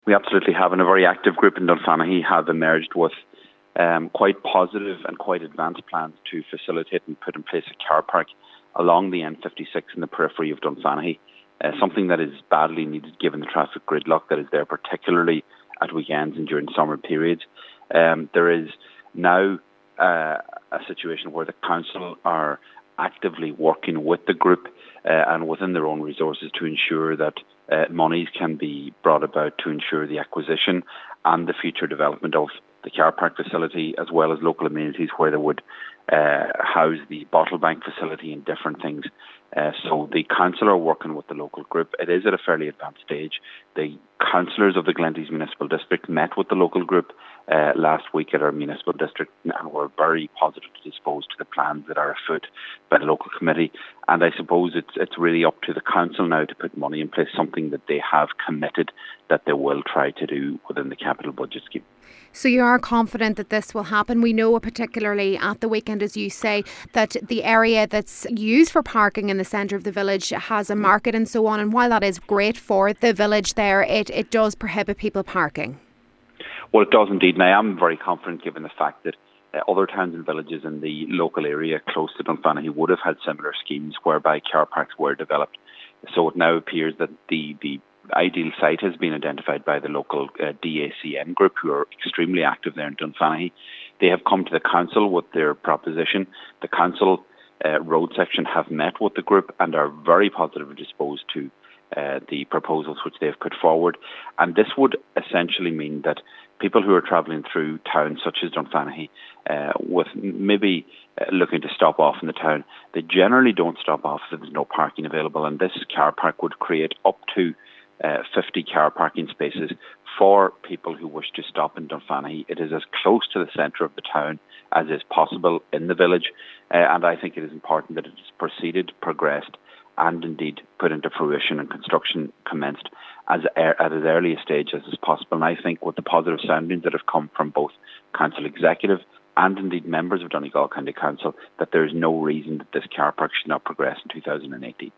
We absolutely have, and a very active group in Dunfanaghy have emerged with quite positive and quite advanced plans to facilitate and put in place a car park along the N56 in the periphery of Dunfanaghy, something that is badly needed given the traffic gridlock that is there, particularly at weekends and during summer periods. There is now a situation where the council are actively working with the group and within their own resources to ensure that monies can be brought about to ensure the acquisition and the future development of the car park facility, as well as local amenities where they would house the bottle bank facility and different things. So the council are working with the local group. It is at a fairly advanced stage. The councillors of the Glenties Municipal District met with the local group last week at our municipal district and were very positively disposed to the plans that are afoot by the local committee. And I suppose it's really up to the council now to put money in place, something that they have committed that they will try to do within the capital budget scheme. So you are confident that this will happen? We know particularly at the weekend, as you say, that the area that's used for parking in the centre of the village has a market and so on. And while that is great for the village there, it does prohibit people parking. Well, it does indeed. And I am very confident given the fact that other towns and villages in the local area close to Dunfanaghy would have had similar schemes whereby car parks were developed. So it now appears that the ideal site has been identified by the local DACN group, who are extremely active there in Dunfanaghy. They have come to the council with their proposition. The council road section have met with the group and are very positively disposed to the proposals which they have put forward. And this would essentially mean that people who are travelling through towns such as Dunfanaghy, with maybe looking to stop off in the town, they generally don't stop off if there's no parking available. And this car park would create up to 50 car parking spaces for people who wish to stop in Dunfanaghy. It is as close to the centre of the town as is possible in the village, and I think it is important that it is proceeded, progressed, and indeed put into fruition and construction commenced at as early a stage as is possible. And I think with the positive soundings that have come from both council executive and indeed members of Donegal County Council, that there is no reason that this car park should not progress in 2018.